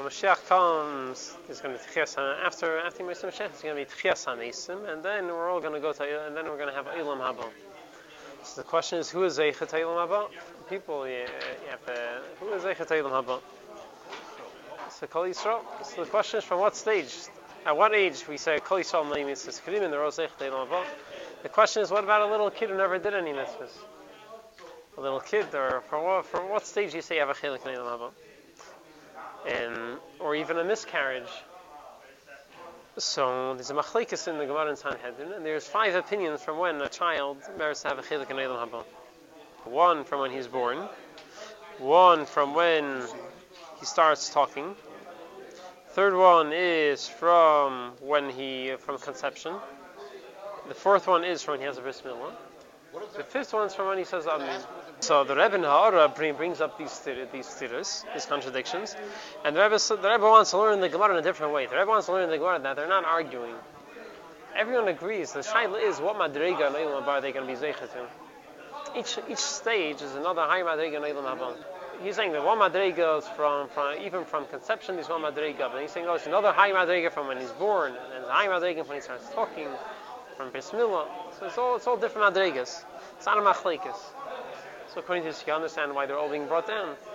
when Mashiach comes, there's going to be Tchias after Yemei Mashiach, it's going to be Tchias HaMeisim, and then we're all going to go to, and then we're going to have Eilam Haba. So the question is, who is Zeichet Eilam Haba? People, you have to, who is Zeichet Eilam Haba? So Kol Yisrael. So the question is, from what stage? At what age we say Kol Yisrael Mani Mitzvahs Kedim and the Rose Zeichet Eilam Haba? The question is, what about a little kid who never did any mitzvahs? A little kid, or from what stage do you say you have a Chelik in Eilam Haba? And or even a miscarriage. So there's a machlekes in the Gemara in Sanhedrin, and there's 5 opinions from when a child merits to have a Chelik in Eilam Haba. 1 from when he's born, 1 from when he starts talking. 3rd one is from conception. The 4th one is from when he has a bris milah. The 5th one is from when he says Amen. So the Rebbe in Ha'ara brings up these contradictions, and the Rebbe wants to learn the Gemara in a different way. The Rebbe wants to learn the Gemara that they're not arguing. Everyone agrees. The shaila is what madrega and Eilam Haba are they going to be zeichet to. Each stage is another high madrega and Eilam Haba. He's saying that one madrega is from even from conception. There's one madrega, but he's saying there's another high madrega from when he's born, and there's a high madrega when he starts talking, from bris milah. So it's all different madregas. It's not a machlekes. So according to this, you understand why they're all being brought down.